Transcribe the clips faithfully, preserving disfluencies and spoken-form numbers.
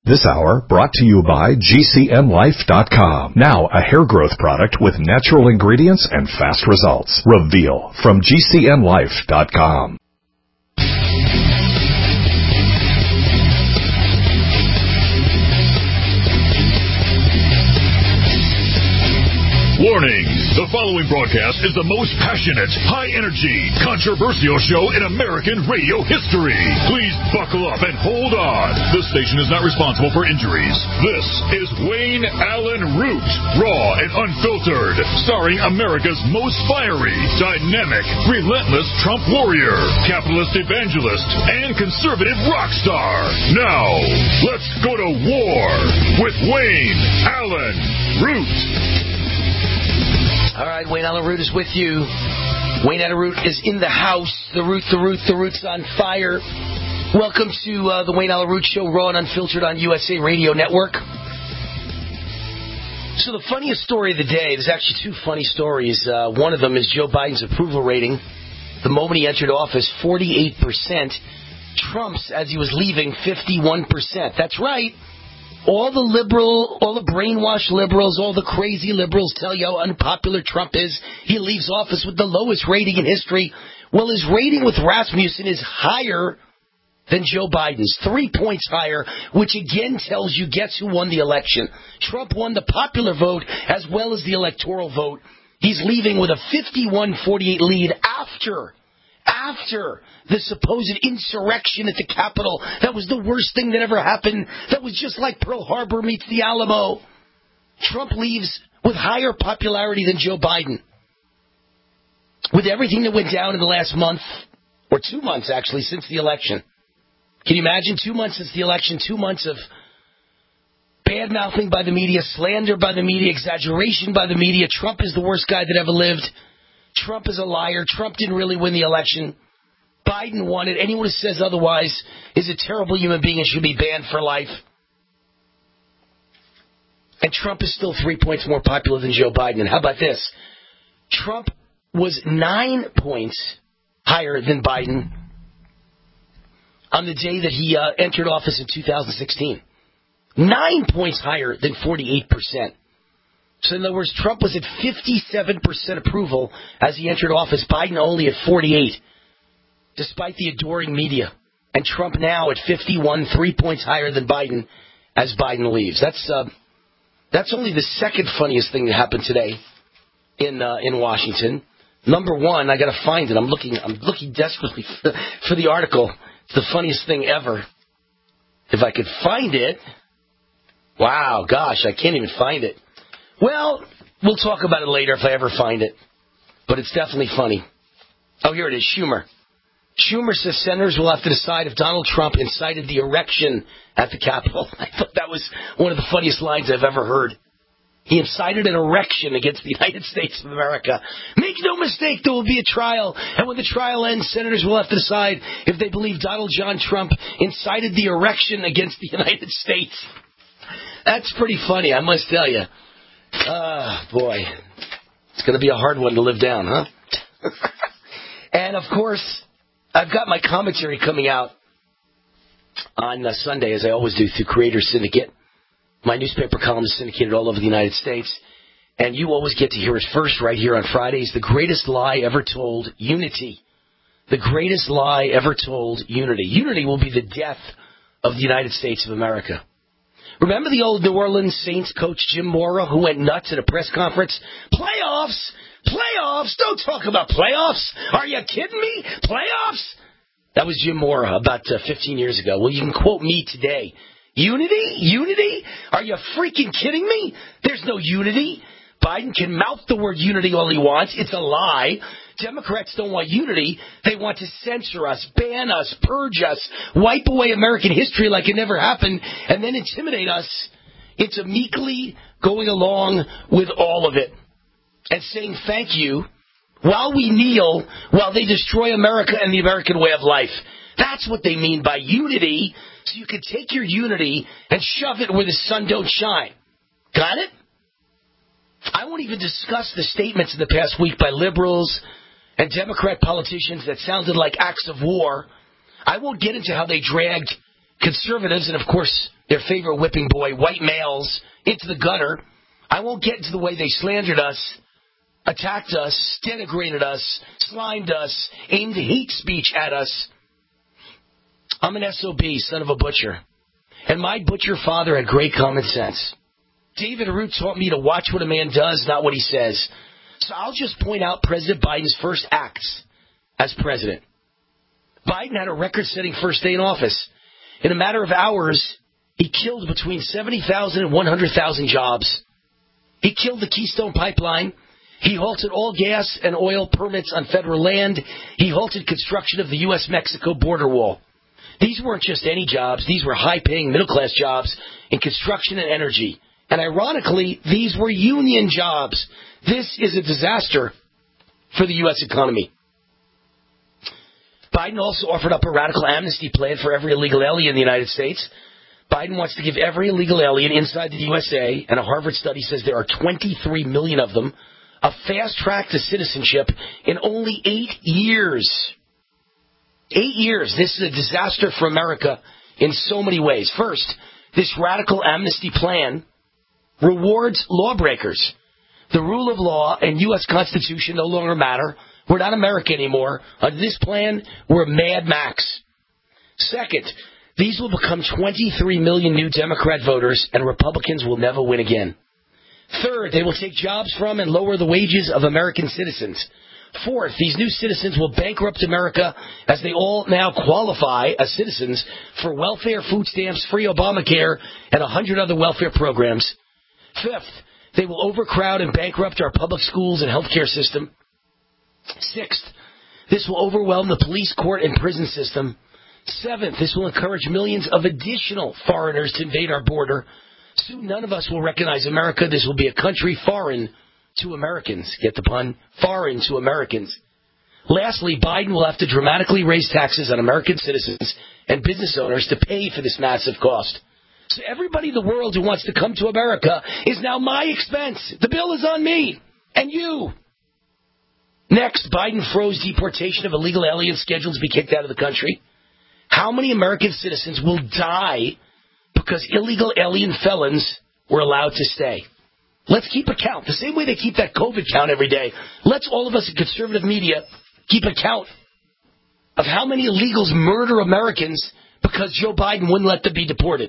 This hour brought to you by G C N Life dot com. Now a hair growth product with natural ingredients and fast results. Reveal from G C N Life dot com. Warning, the following broadcast is the most passionate, high-energy, controversial show in American radio history. Please buckle up and hold on. This station is not responsible for injuries. This is Wayne Allyn Root, raw and unfiltered, starring America's most fiery, dynamic, relentless Trump warrior, capitalist evangelist, and conservative rock star. Now, let's go to war with Wayne Allyn Root. All right, Wayne Allyn Root is with you. Wayne Allyn Root is in the house. The Root, the Root, the Root's on fire. Welcome to uh, the Wayne Allyn Root Show, raw and unfiltered on U S A Radio Network. So the funniest story of the day, there's actually two funny stories. Uh, one of them is Joe Biden's approval rating. The moment he entered office, forty-eight percent. Trump's, as he was leaving, fifty-one percent. That's right. All the liberal, all the brainwashed liberals, all the crazy liberals tell you how unpopular Trump is. He leaves office with the lowest rating in history. Well, his rating with Rasmussen is higher than Joe Biden's, three points higher, which again tells you guess who won the election. Trump won the popular vote as well as the electoral vote. He's leaving with a fifty-one forty-eight lead after After the supposed insurrection at the Capitol. That was the worst thing that ever happened. That was just like Pearl Harbor meets the Alamo. Trump leaves with higher popularity than Joe Biden. With everything that went down in the last month, or two months actually, since the election. Can you imagine? Two months since the election, two months of bad-mouthing by the media, slander by the media, exaggeration by the media. Trump is the worst guy that ever lived. Trump is a liar. Trump didn't really win the election. Biden won it. Anyone who says otherwise is a terrible human being and should be banned for life. And Trump is still three points more popular than Joe Biden. And how about this? Trump was nine points higher than Biden on the day that he uh, entered office in two thousand sixteen. Nine points higher than forty-eight percent. So in other words, Trump was at fifty-seven percent approval as he entered office. Biden only at forty-eight, despite the adoring media. And Trump now at fifty-one, three points higher than Biden as Biden leaves. That's uh, that's only the second funniest thing that happened today in uh, in Washington. Number one, I got to find it. I'm looking. I'm looking desperately for, for the article. It's the funniest thing ever. If I could find it. Wow, gosh, I can't even find it. Well, we'll talk about it later if I ever find it. But it's definitely funny. Oh, here it is, Schumer. Schumer says senators will have to decide if Donald Trump incited the erection at the Capitol. I thought that was one of the funniest lines I've ever heard. He incited an erection against the United States of America. Make no mistake, there will be a trial. And when the trial ends, senators will have to decide if they believe Donald John Trump incited the erection against the United States. That's pretty funny, I must tell you. Ah, uh, boy. It's going to be a hard one to live down, huh? And, of course, I've got my commentary coming out on uh, Sunday, as I always do, through Creator Syndicate. My newspaper column is syndicated all over the United States. And you always get to hear it first right here on Fridays. The greatest lie ever told, unity. The greatest lie ever told, unity. Unity will be the death of the United States of America. Remember the old New Orleans Saints coach Jim Mora who went nuts at a press conference? Playoffs! Playoffs! Don't talk about playoffs! Are you kidding me? Playoffs? That was Jim Mora about uh, fifteen years ago. Well, you can quote me today. Unity? Unity? Are you freaking kidding me? There's no unity. Biden can mouth the word unity all he wants. It's a lie. Democrats don't want unity. They want to censor us, ban us, purge us, wipe away American history like it never happened, and then intimidate us into meekly going along with all of it and saying thank you while we kneel, while they destroy America and the American way of life. That's what they mean by unity, so you can take your unity and shove it where the sun don't shine. Got it? I won't even discuss the statements in the past week by liberals and Democrat politicians that sounded like acts of war. I won't get into how they dragged conservatives and, of course, their favorite whipping boy, white males, into the gutter. I won't get into the way they slandered us, attacked us, denigrated us, slimed us, aimed hate speech at us. I'm an S O B, son of a butcher. And my butcher father had great common sense. David Root taught me to watch what a man does, not what he says. So I'll just point out President Biden's first acts as president. Biden had a record-setting first day in office. In a matter of hours, he killed between seventy thousand and one hundred thousand jobs. He killed the Keystone Pipeline. He halted all gas and oil permits on federal land. He halted construction of the U S Mexico border wall. These weren't just any jobs. These were high-paying middle-class jobs in construction and energy. And ironically, these were union jobs. This is a disaster for the U S economy. Biden also offered up a radical amnesty plan for every illegal alien in the United States. Biden wants to give every illegal alien inside the U S A, and a Harvard study says there are twenty-three million of them, a fast track to citizenship in only eight years. Eight years. This is a disaster for America in so many ways. First, this radical amnesty plan rewards lawbreakers. The rule of law and U S Constitution no longer matter. We're not America anymore. Under this plan, we're Mad Max. Second, these will become twenty-three million new Democrat voters, and Republicans will never win again. Third, they will take jobs from and lower the wages of American citizens. Fourth, these new citizens will bankrupt America as they all now qualify as citizens for welfare, food stamps, free Obamacare, and a hundred other welfare programs. Fifth, they will overcrowd and bankrupt our public schools and healthcare system. Sixth, this will overwhelm the police, court, and prison system. Seventh, this will encourage millions of additional foreigners to invade our border. Soon none of us will recognize America. This will be a country foreign to Americans. Get the pun? Foreign to Americans. Lastly, Biden will have to dramatically raise taxes on American citizens and business owners to pay for this massive cost. So everybody in the world who wants to come to America is now my expense. The bill is on me and you. Next, Biden froze deportation of illegal aliens scheduled to be kicked out of the country. How many American citizens will die because illegal alien felons were allowed to stay? Let's keep a count. The same way they keep that COVID count every day. Let's all of us in conservative media keep a count of how many illegals murder Americans because Joe Biden wouldn't let them be deported.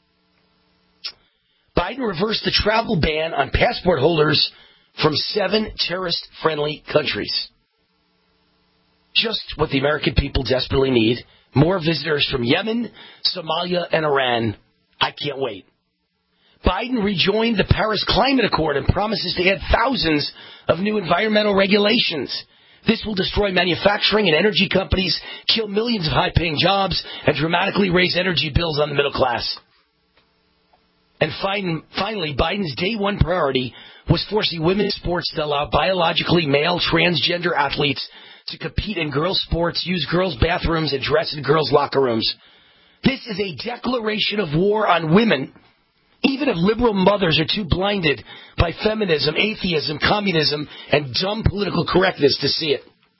Biden reversed the travel ban on passport holders from seven terrorist-friendly countries. Just what the American people desperately need. More visitors from Yemen, Somalia, and Iran. I can't wait. Biden rejoined the Paris Climate Accord and promises to add thousands of new environmental regulations. This will destroy manufacturing and energy companies, kill millions of high-paying jobs, and dramatically raise energy bills on the middle class. And fin- finally, Biden's day one priority was forcing women's sports to allow biologically male transgender athletes to compete in girls' sports, use girls' bathrooms, and dress in girls' locker rooms. This is a declaration of war on women, even if liberal mothers are too blinded by feminism, atheism, communism, and dumb political correctness to see it.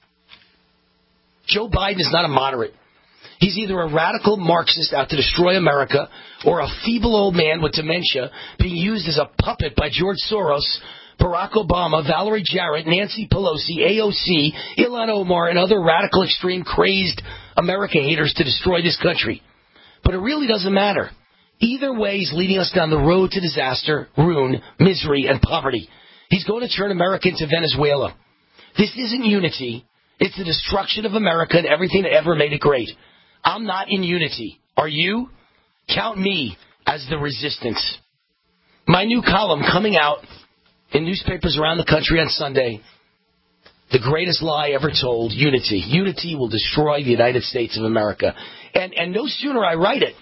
Joe Biden is not a moderate. He's either a radical Marxist out to destroy America or a feeble old man with dementia being used as a puppet by George Soros, Barack Obama, Valerie Jarrett, Nancy Pelosi, A O C, Ilhan Omar, and other radical, extreme, crazed America haters to destroy this country. But it really doesn't matter. Either way, he's leading us down the road to disaster, ruin, misery, and poverty. He's going to turn America into Venezuela. This isn't unity. It's the destruction of America and everything that ever made it great. I'm not in unity. Are you? Count me as the resistance. My new column coming out in newspapers around the country on Sunday. The greatest lie ever told, unity. Unity will destroy the United States of America. And, and no sooner I write it,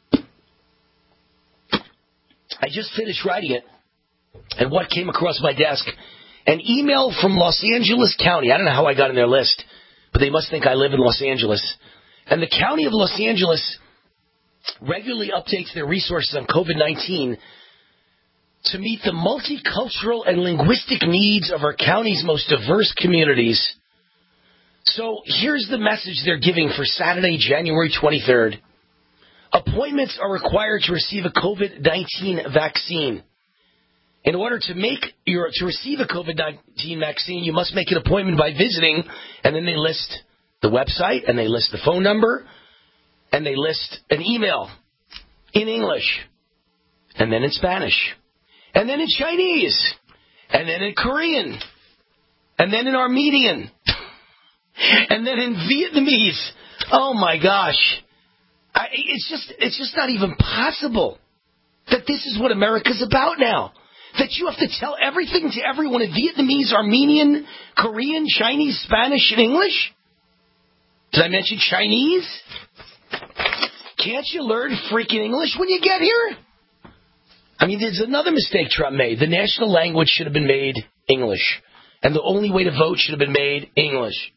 I just finished writing it, and what came across my desk? An email from Los Angeles County. I don't know how I got in their list, but they must think I live in Los Angeles. And the county of Los Angeles regularly updates their resources on COVID nineteen to meet the multicultural and linguistic needs of our county's most diverse communities. So here's the message they're giving for Saturday, January twenty-third. appointments are required to receive a COVID nineteen vaccine. In order to make your to receive a COVID nineteen vaccine, you must make an appointment by visiting, and then they list the website, and they list the phone number, and they list an email in English, and then in Spanish, and then in Chinese, and then in Korean, and then in Armenian, and then in Vietnamese. Oh my gosh. I, it's just it's just not even possible that this is what America's about now. That you have to tell everything to everyone in Vietnamese, Armenian, Korean, Chinese, Spanish, and English? Did I mention Chinese? Can't you learn freaking English when you get here? I mean, there's another mistake Trump made. The national language should have been made English. And the only way to vote should have been made English.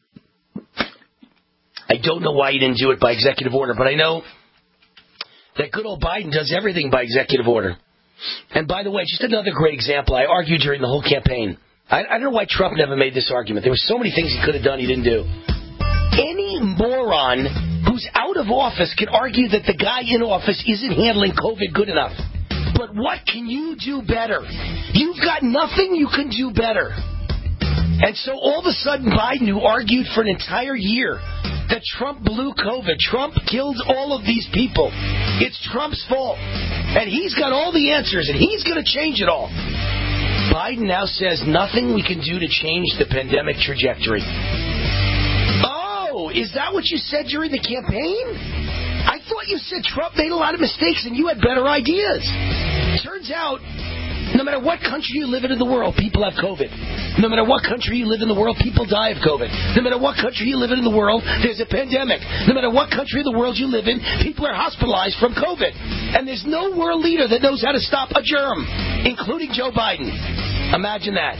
I don't know why he didn't do it by executive order, but I know that good old Biden does everything by executive order. And by the way, just another great example. I argued during the whole campaign. I, I don't know why Trump never made this argument. There were so many things he could have done he didn't do. Any moron who's out of office can argue that the guy in office isn't handling COVID good enough. But what can you do better? You've got nothing you can do better. And so all of a sudden Biden, who argued for an entire year that Trump blew COVID, Trump killed all of these people, it's Trump's fault. And he's got all the answers, and he's going to change it all. Biden now says nothing we can do to change the pandemic trajectory. Oh, is that what you said during the campaign? I thought you said Trump made a lot of mistakes and you had better ideas. Turns out, no matter what country you live in in the world, people have COVID. No matter what country you live in the world, people die of COVID. No matter what country you live in in the world, there's a pandemic. No matter what country in the world you live in, people are hospitalized from COVID. And there's no world leader that knows how to stop a germ, including Joe Biden. Imagine that.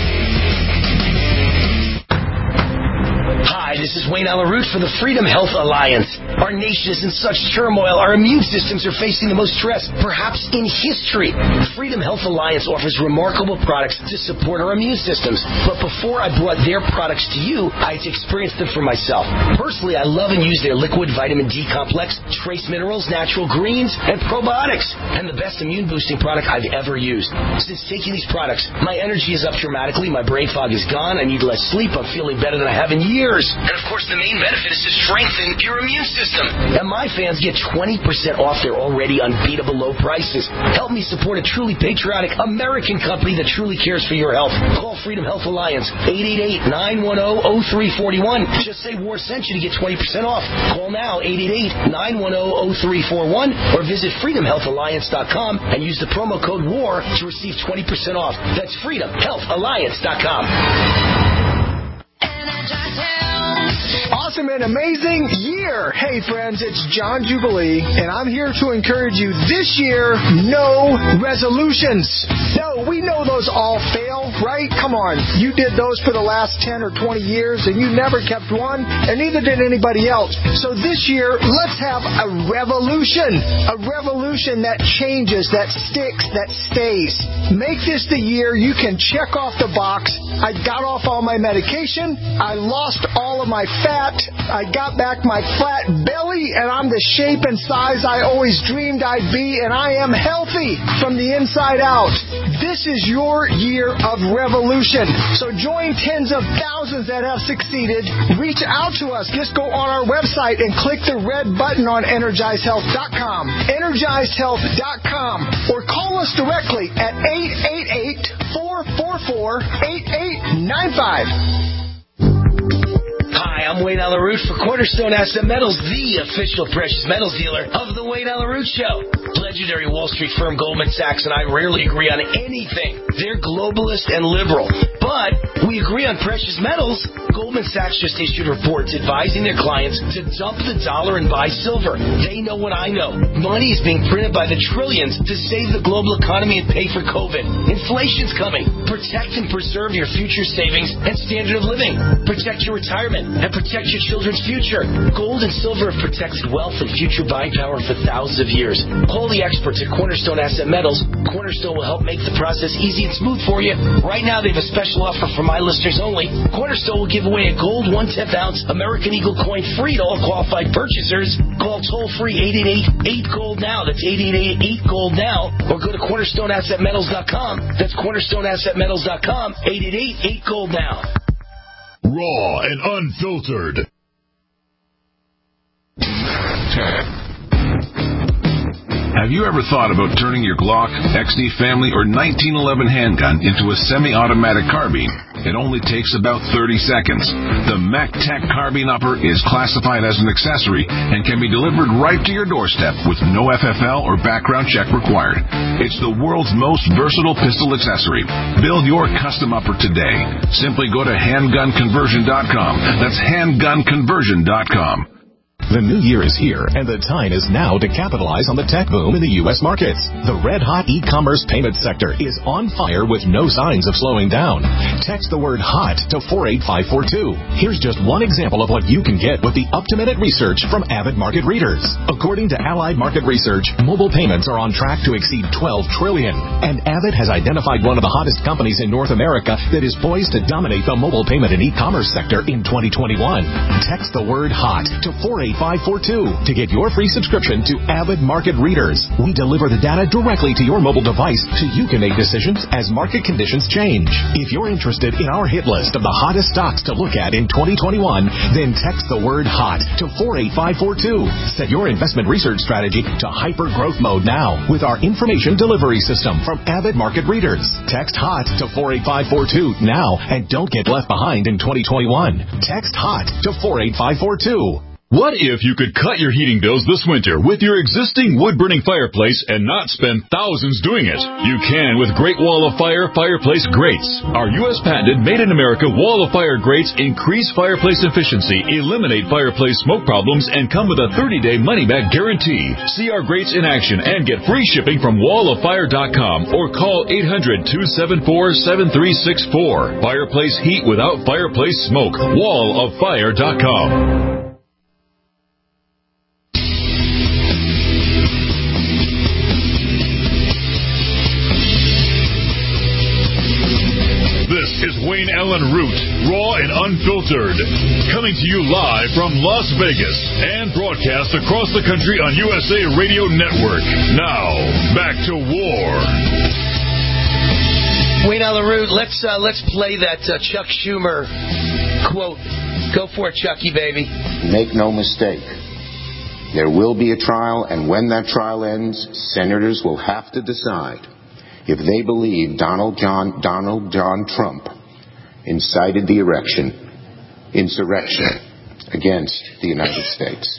Hi, this is Wayne Allyn Root for the Freedom Health Alliance. Our nation is in such turmoil, our immune systems are facing the most stress, perhaps in history. The Freedom Health Alliance offers remarkable products to support our immune systems. But before I brought their products to you, I had to experience them for myself. Personally, I love and use their liquid vitamin D complex, trace minerals, natural greens, and probiotics, and the best immune-boosting product I've ever used. Since taking these products, my energy is up dramatically, my brain fog is gone, I need less sleep, I'm feeling better than I have in years. And of course, the main benefit is to strengthen your immune system. And my fans get twenty percent off their already unbeatable low prices. Help me support a truly patriotic American company that truly cares for your health. Call Freedom Health Alliance, eight eight eight, nine one zero, zero three four one. Just say War sent you to get twenty percent off. Call now, eight eight eight, nine one zero, zero three four one, or visit freedom health alliance dot com and use the promo code WAR to receive twenty percent off. That's freedom health alliance dot com. Awesome and amazing year. Hey friends, it's John Jubilee, and I'm here to encourage you this year, no resolutions. No, we know those all fail, right? Come on. You did those for the last ten or twenty years, and you never kept one, and neither did anybody else. So this year, let's have a revolution. A revolution that changes, that sticks, that stays. Make this the year you can check off the box. I got off all my medication. I lost all of my fat. I got back my flat belly, and I'm the shape and size I always dreamed I'd be, and I am healthy from the inside out. This is your year of revolution. So join tens of thousands that have succeeded. Reach out to us. Just go on our website and click the red button on energize health dot com. energize health dot com. Or call us directly at eight eight eight, four four four, eight eight nine five. Hi, I'm Wayne Allyn Root for Cornerstone Asset Metals, the official precious metals dealer of the Wayne Allyn Root Show. Legendary Wall Street firm Goldman Sachs and I rarely agree on anything. They're globalist and liberal. But we agree on precious metals. Goldman Sachs just issued reports advising their clients to dump the dollar and buy silver. They know what I know. Money is being printed by the trillions to save the global economy and pay for COVID. Inflation's coming. Protect and preserve your future savings and standard of living. Protect your retirement and protect your children's future. Gold and silver have protected wealth and future buying power for thousands of years. Call the experts at Cornerstone Asset Metals. Cornerstone will help make the process easy and smooth for you. Right now, they have a special offer for my Buy listeners only. Cornerstone will give away a gold one-tenth ounce American Eagle coin free to all qualified purchasers. Call toll-free eight eight eight, eight gold now. That's eight eight eight, eight gold now. Or go to cornerstone asset metals dot com. That's cornerstone asset metals dot com. eight eight eight, eight gold now. Raw and unfiltered. Have you ever thought about turning your Glock, X D Family, or nineteen eleven handgun into a semi-automatic carbine? It only takes about thirty seconds. The MacTech Carbine Upper is classified as an accessory and can be delivered right to your doorstep with no F F L or background check required. It's the world's most versatile pistol accessory. Build your custom upper today. Simply go to handgun conversion dot com. That's handgun conversion dot com. The new year is here, and the time is now to capitalize on the tech boom in the U S markets. The red-hot e-commerce payment sector is on fire with no signs of slowing down. Text the word HOT to four eight five four two. Here's just one example of what you can get with the up-to-minute research from Avid Market Readers. According to Allied Market Research, mobile payments are on track to exceed twelve trillion dollars, and Avid has identified one of the hottest companies in North America that is poised to dominate the mobile payment and e-commerce sector in twenty twenty-one. Text the word HOT to four eight five four two to get your free subscription to Avid Market Readers. We deliver the data directly to your mobile device so you can make decisions as market conditions change. If you're interested in our hit list of the hottest stocks to look at in twenty twenty-one, then text the word HOT to four eight five four two. Set your investment research strategy to hyper growth mode now with our information delivery system from Avid Market Readers. Text HOT to four eight five four two now and don't get left behind in twenty twenty-one. Text HOT to four eight five four two. What if you could cut your heating bills this winter with your existing wood-burning fireplace and not spend thousands doing it? You can with Great Wall of Fire Fireplace Grates. Our U S patented made-in-America Wall of Fire grates increase fireplace efficiency, eliminate fireplace smoke problems, and come with a thirty-day money-back guarantee. See our grates in action and get free shipping from wall of fire dot com or call eight hundred, two seven four, seven three six four. Fireplace heat without fireplace smoke. wall of fire dot com. This is Wayne Allen Root, raw and unfiltered, coming to you live from Las Vegas and broadcast across the country on U S A Radio Network. Now, back to war. Wayne Allen Root, let's uh, let's play that uh, Chuck Schumer quote. Go for it, Chucky, baby. Make no mistake. There will be a trial, and when that trial ends, senators will have to decide if they believe Donald John Donald John Trump incited the erection, insurrection against the United States.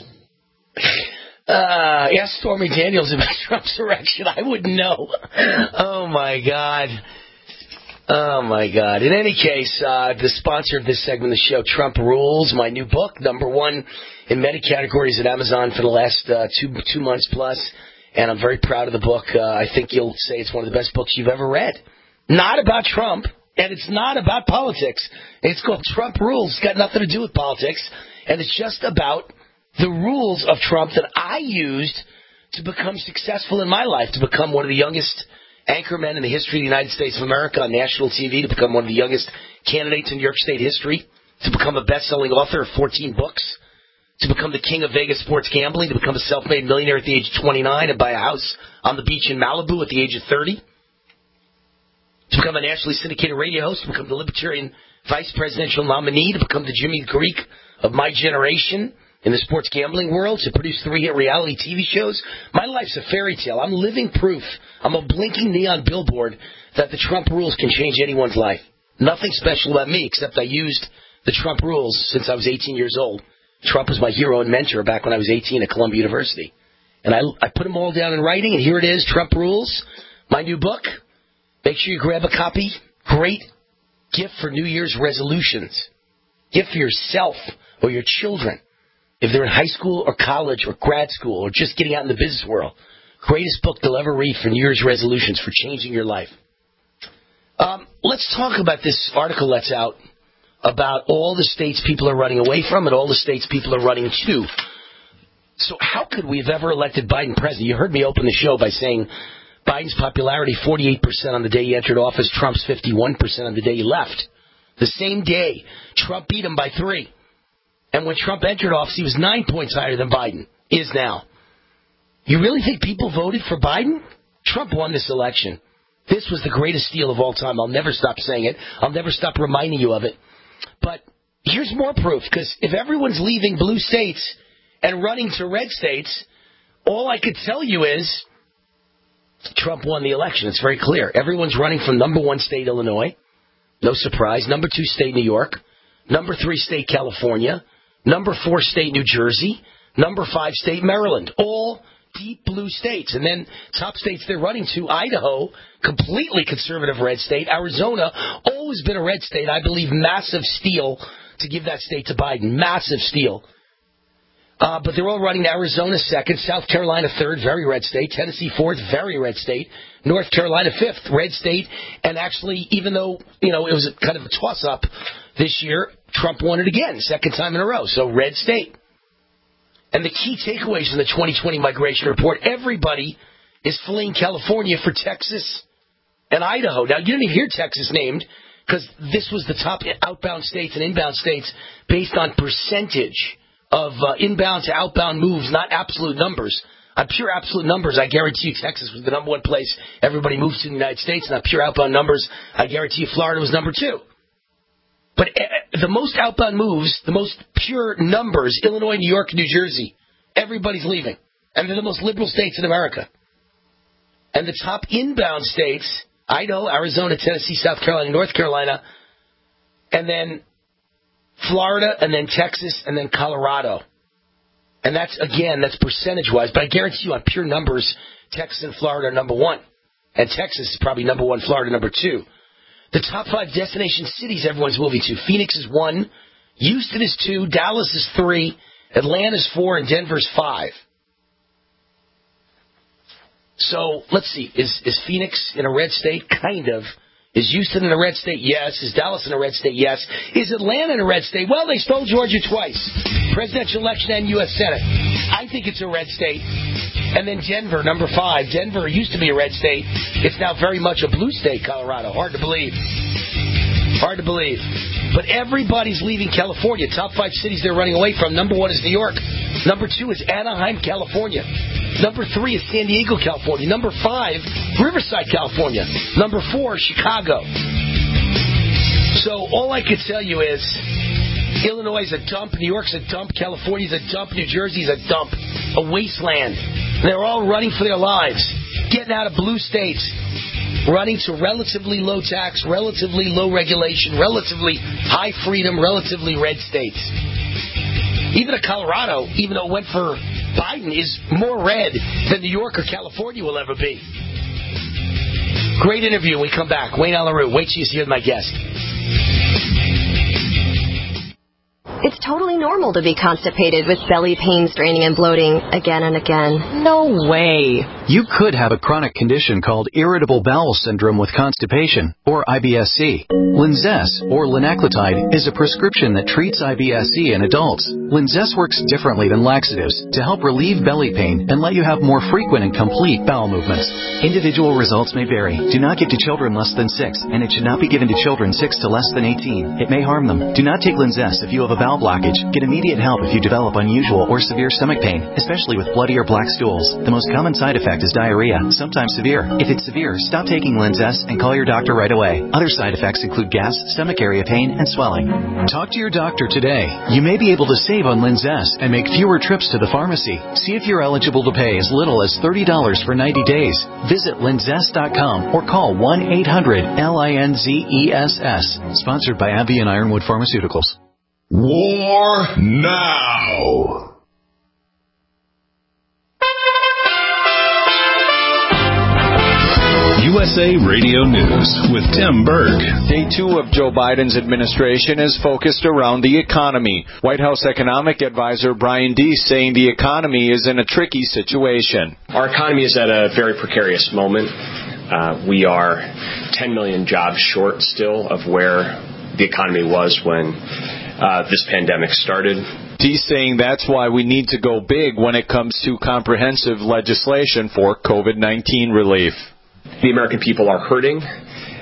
Uh, ask Stormy Daniels about Trump's erection. I wouldn't know. Oh, my God. Oh, my God. In any case, uh, the sponsor of this segment of the show, Trump Rules, my new book, number one in many categories at Amazon for the last uh, two two months plus. And I'm very proud of the book. Uh, I think you'll say it's one of the best books you've ever read. Not about Trump, and it's not about politics. It's called Trump Rules. It's got nothing to do with politics. And it's just about the rules of Trump that I used to become successful in my life, to become one of the youngest anchormen in the history of the United States of America on national T V, to become one of the youngest candidates in New York State history, to become a best-selling author of fourteen books, to become the king of Vegas sports gambling, to become a self-made millionaire at the age of twenty-nine and buy a house on the beach in Malibu at the age of thirty, to become a nationally syndicated radio host, to become the Libertarian vice presidential nominee, to become the Jimmy Greek of my generation in the sports gambling world, to produce three-hit reality T V shows. My life's a fairy tale. I'm living proof. I'm a blinking neon billboard that the Trump rules can change anyone's life. Nothing special about me except I used the Trump rules since I was eighteen years old. Trump was my hero and mentor back when I was eighteen at Columbia University. And I, I put them all down in writing, and here it is, Trump Rules, my new book. Make sure you grab a copy. Great gift for New Year's resolutions. Gift for yourself or your children. If they're in high school or college or grad school or just getting out in the business world. Greatest book they'll ever read for New Year's resolutions for changing your life. Um, let's talk about this article that's out about all the states people are running away from and all the states people are running to. So how could we have ever elected Biden president? You heard me open the show by saying Biden's popularity, forty-eight percent on the day he entered office, Trump's fifty-one percent on the day he left. The same day, Trump beat him by three. And when Trump entered office, he was nine points higher than Biden is now. You really think people voted for Biden? Trump won this election. This was the greatest steal of all time. I'll never stop saying it. I'll never stop reminding you of it. But here's more proof, because if everyone's leaving blue states and running to red states, all I could tell you is Trump won the election. It's very clear. Everyone's running from number one state, Illinois. No surprise. Number two state, New York. Number three state, California. Number four state, New Jersey. Number five state, Maryland. All deep blue states. And then top states they're running to, Idaho, completely conservative red state. Arizona, always been a red state. I believe massive steal to give that state to Biden. Massive steal. Uh, but they're all running to Arizona second, South Carolina third, very red state, Tennessee fourth, very red state, North Carolina fifth, red state. And actually, even though, you know, it was a, kind of a toss-up this year, Trump won it again, second time in a row. So red state. And the key takeaways from the twenty twenty migration report, everybody is fleeing California for Texas and Idaho. Now, you didn't even hear Texas named because this was the top outbound states and inbound states based on percentage of uh, inbound to outbound moves, not absolute numbers. On pure absolute numbers, I guarantee you Texas was the number one place everybody moved to in the United States. And on pure outbound numbers, I guarantee you Florida was number two. But uh, the most outbound moves, the most pure numbers, Illinois, New York, New Jersey, everybody's leaving. And they're the most liberal states in America. And the top inbound states, Idaho, Arizona, Tennessee, South Carolina, North Carolina, and then Florida, and then Texas, and then Colorado. And that's, again, that's percentage-wise. But I guarantee you on pure numbers, Texas and Florida are number one. And Texas is probably number one, Florida number two. The top five destination cities everyone's moving to. Phoenix is one, Houston is two, Dallas is three, Atlanta is four, and Denver's five. So, let's see. Is, is Phoenix in a red state? Kind of. Is Houston in a red state? Yes. Is Dallas in a red state? Yes. Is Atlanta in a red state? Well, they stole Georgia twice. Presidential election and U S Senate. I think it's a red state. And then Denver, number five. Denver used to be a red state. It's now very much a blue state, Colorado. Hard to believe. Hard to believe. But everybody's leaving California. Top five cities they're running away from. Number one is New York. Number two is Anaheim, California. Number three is San Diego, California. Number five, Riverside, California. Number four, Chicago. So all I could tell you is Illinois is a dump, New York's a dump, California's a dump, New Jersey's a dump, a wasteland. They're all running for their lives, getting out of blue states, running to relatively low tax, relatively low regulation, relatively high freedom, relatively red states. Even a Colorado, even though it went for Biden, is more red than New York or California will ever be. Great interview when we come back. Wayne Allyn Root. Wait till you see my guest. It's totally normal to be constipated with belly pain, straining, and bloating again and again. No way. You could have a chronic condition called irritable bowel syndrome with constipation, or I B S C. Linzess, or linaclotide, is a prescription that treats I B S C in adults. Linzess works differently than laxatives to help relieve belly pain and let you have more frequent and complete bowel movements. Individual results may vary. Do not give to children less than six, and it should not be given to children six to less than eighteen. It may harm them. Do not take Linzess if you have a bowel blockage. Get immediate help if you develop unusual or severe stomach pain, especially with bloody or black stools. The most common side effect is diarrhea, sometimes severe. If it's severe, stop taking Linzess and call your doctor right away. Other side effects include gas, stomach area pain, and swelling. Talk to your doctor today. You may be able to save on Linzess and make fewer trips to the pharmacy. See if you're eligible to pay as little as thirty dollars for ninety days. Visit linzess dot com or call one eight hundred L I N Z E S S. Sponsored by AbbVie and Ironwood Pharmaceuticals. War now. U S A Radio News with Tim Berg. Day two of Joe Biden's administration is focused around the economy. White House economic advisor Brian Deese saying the economy is in a tricky situation. Our economy is at a very precarious moment. Uh, we are ten million jobs short still of where the economy was when uh, this pandemic started. Deese saying that's why we need to go big when it comes to comprehensive legislation for COVID nineteen relief. The American people are hurting.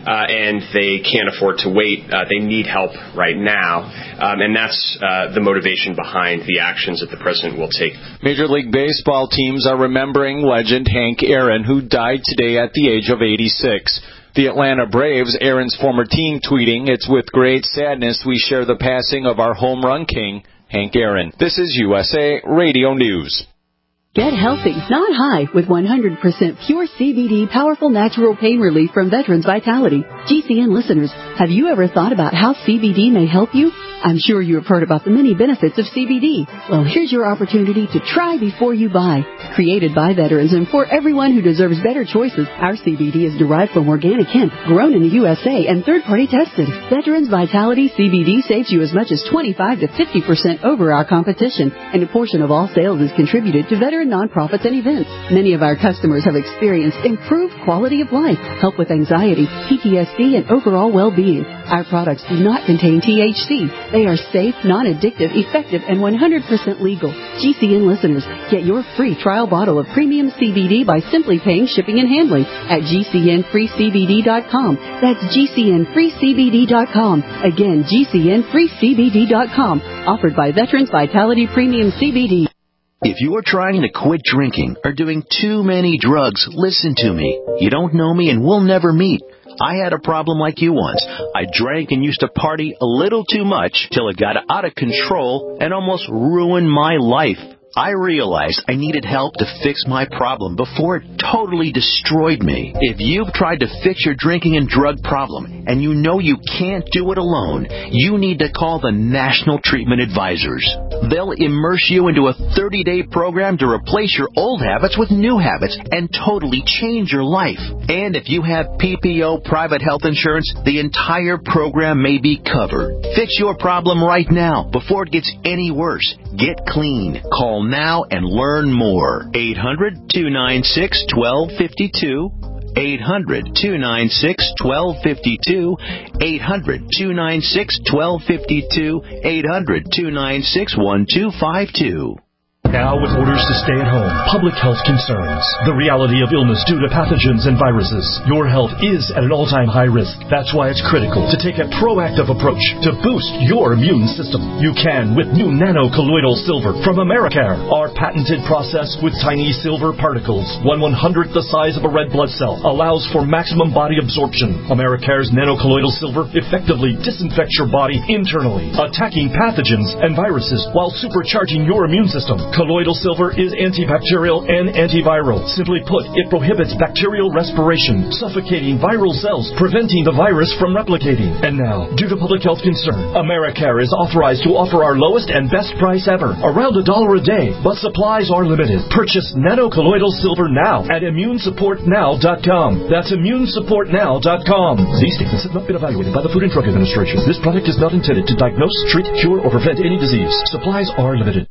uh, and they can't afford to wait. Uh, they need help right now, um, and that's uh, the motivation behind the actions that the president will take. Major League Baseball teams are remembering legend Hank Aaron, who died today at the age of eighty-six. The Atlanta Braves, Aaron's former team, tweeting, "It's with great sadness we share the passing of our home run king, Hank Aaron." This is U S A Radio News. Get healthy, not high, with one hundred percent pure C B D powerful natural pain relief from Veterans Vitality. G C N listeners, have you ever thought about how C B D may help you? I'm sure you have heard about the many benefits of C B D. Well, here's your opportunity to try before you buy. Created by veterans and for everyone who deserves better choices, our C B D is derived from organic hemp, grown in the U S A, and third-party tested. Veterans Vitality C B D saves you as much as twenty-five to fifty percent over our competition, and a portion of all sales is contributed to veteran nonprofits and events. Many of our customers have experienced improved quality of life, help with anxiety, P T S D, and overall well-being. Our products do not contain T H C. They are safe, non-addictive, effective, and one hundred percent legal. G C N listeners, get your free trial bottle of premium C B D by simply paying shipping and handling at G C N free C B D dot com. That's G C N free C B D dot com. Again, G C N free C B D dot com. Offered by Veterans Vitality Premium C B D. If you're trying to quit drinking or doing too many drugs, listen to me. You don't know me and we'll never meet. I had a problem like you once. I drank and used to party a little too much till it got out of control and almost ruined my life. I realized I needed help to fix my problem before it totally destroyed me. If you've tried to fix your drinking and drug problem and you know you can't do it alone, you need to call the National Treatment Advisors. They'll immerse you into a thirty-day program to replace your old habits with new habits and totally change your life. And if you have P P O private health insurance, the entire program may be covered. Fix your problem right now before it gets any worse. Get clean. Call now and learn more. eight hundred, two nine six, one two five two. eight hundred, two nine six, one two five two. eight hundred, two nine six, one two five two. eight hundred, two nine six, one two five two. Now with orders to stay at home, public health concerns, the reality of illness due to pathogens and viruses, your health is at an all-time high risk. That's why it's critical to take a proactive approach to boost your immune system. You can with new nano-colloidal silver from Americare, our patented process with tiny silver particles, one one-hundredth the size of a red blood cell, allows for maximum body absorption. Americare's nano-colloidal silver effectively disinfects your body internally, attacking pathogens and viruses while supercharging your immune system. Colloidal silver is antibacterial and antiviral. Simply put, it prohibits bacterial respiration, suffocating viral cells, preventing the virus from replicating. And now, due to public health concern, Americare is authorized to offer our lowest and best price ever, around a dollar a day, but supplies are limited. Purchase nano-colloidal silver now at immune support now dot com. That's immune support now dot com. These statements have not been evaluated by the Food and Drug Administration. This product is not intended to diagnose, treat, cure, or prevent any disease. Supplies are limited.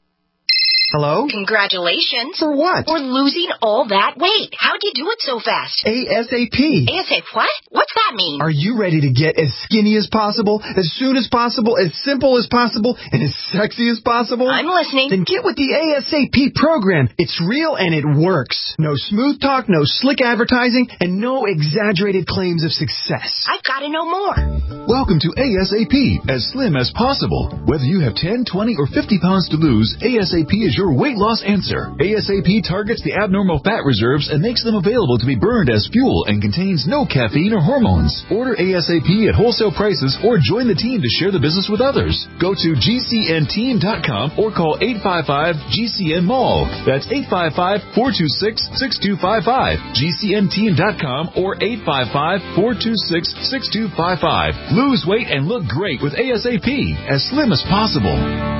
Hello? Congratulations. For what? For losing all that weight. How'd you do it so fast? ASAP. ASAP what? What's that mean? Are you ready to get as skinny as possible, as soon as possible, as simple as possible, and as sexy as possible? I'm listening. Then get with the ASAP program. It's real and it works. No smooth talk, no slick advertising, and no exaggerated claims of success. I've got to know more. Welcome to ASAP, as slim as possible. Whether you have ten, twenty, or fifty pounds to lose, ASAP is your weight loss answer. ASAP targets the abnormal fat reserves and makes them available to be burned as fuel and contains no caffeine or hormones. Order ASAP at wholesale prices or join the team to share the business with others. Go to G C N team dot com or call eight five five G C N mall. That's eight five five, four two six, six two five five. G C N team dot com or eight five five, four two six, six two five five. Lose weight and look great with ASAP, as slim as possible.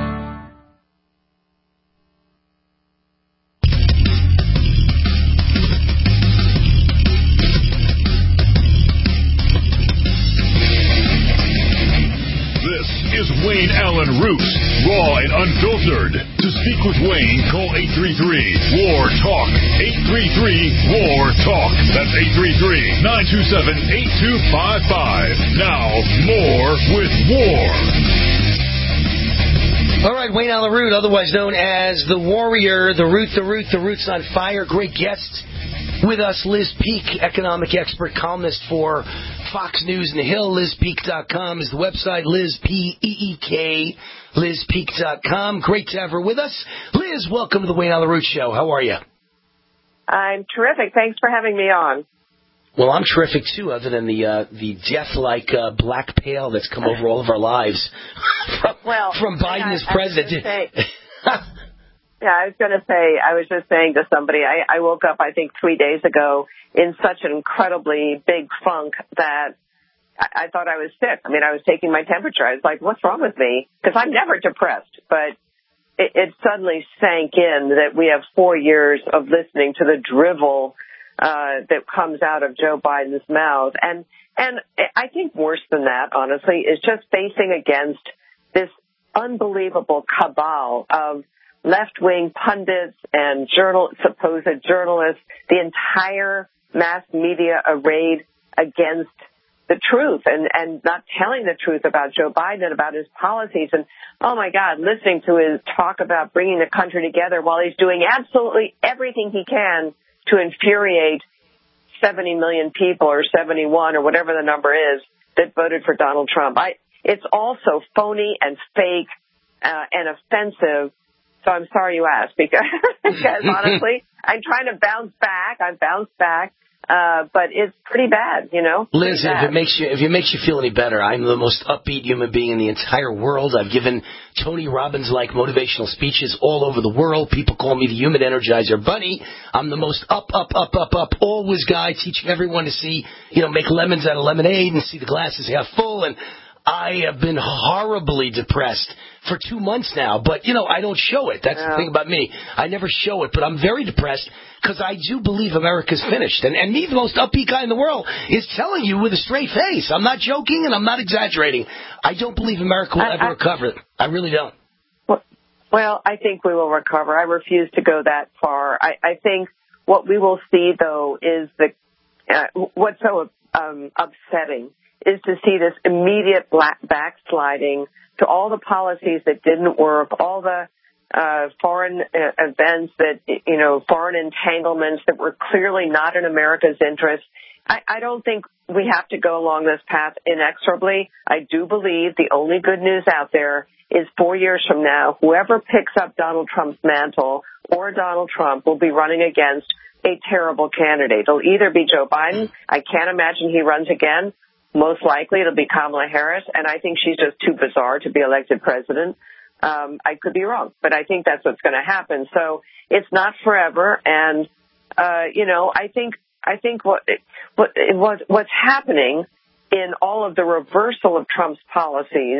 Is Wayne Allen Root, raw and unfiltered. To speak with Wayne, call eight three three, W A R, TALK. eight three three, W A R, TALK. That's eight three three, nine two seven, eight two five five. Now, more with War. All right, Wayne Allen Root, otherwise known as the Warrior, the Root, the Root, the Root's on fire. Great guest With us, Liz Peek, economic expert, columnist for Fox News and The Hill. Liz Peek dot com is the website. Liz, P E E K, Liz Peek dot com. Great to have her with us. Liz, welcome to the Wayne Allyn Root Show. How are you? I'm terrific. Thanks for having me on. Well, I'm terrific, too, other than the uh, the death-like uh, black pale that's come over all of our lives from, well, from Biden I, as president. I Yeah, I was going to say, I was just saying to somebody, I, I woke up, I think, three days ago in such an incredibly big funk that I, I thought I was sick. I mean, I was taking my temperature. I was like, what's wrong with me? Because I'm never depressed. But it, it suddenly sank in that we have four years of listening to the drivel uh, that comes out of Joe Biden's mouth. And, and I think worse than that, honestly, is just facing against this unbelievable cabal of left-wing pundits and journal, supposed journalists, the entire mass media arrayed against the truth and, and not telling the truth about Joe Biden and about his policies. And, oh, my God, listening to his talk about bringing the country together while he's doing absolutely everything he can to infuriate seventy million people or seventy-one or whatever the number is that voted for Donald Trump. I, it's also phony and fake uh, and offensive. So I'm sorry you asked because, because honestly, I'm trying to bounce back. I've bounced back, uh, but it's pretty bad, you know. Liz, if it makes you if it makes you feel any better, I'm the most upbeat human being in the entire world. I've given Tony Robbins-like motivational speeches all over the world. People call me the Human Energizer Bunny. I'm the most up, up, up, up, up, always guy, teaching everyone to see, you know, make lemons out of lemonade and see the glasses half full. And I have been horribly depressed for two months now, but, you know, I don't show it. That's yeah. the thing about me. I never show it, but I'm very depressed because I do believe America's finished. And, and me, the most upbeat guy in the world, is telling you with a straight face. I'm not joking and I'm not exaggerating. I don't believe America will I, ever I, recover. I really don't. Well, I think we will recover. I refuse to go that far. I, I think what we will see, though, is the uh, what's so um, upsetting is to see this immediate black backsliding to all the policies that didn't work, all the uh, foreign uh, events that, you know, foreign entanglements that were clearly not in America's interest. I, I don't think we have to go along this path inexorably. I do believe the only good news out there is four years from now, whoever picks up Donald Trump's mantle or Donald Trump will be running against a terrible candidate. It'll either be Joe Biden. I can't imagine he runs again. Most likely it'll be Kamala Harris, and I think she's just too bizarre to be elected president. Um, I could be wrong, but I think that's what's going to happen. So it's not forever, and uh, you know, I think I think what what what what's happening in all of the reversal of Trump's policies,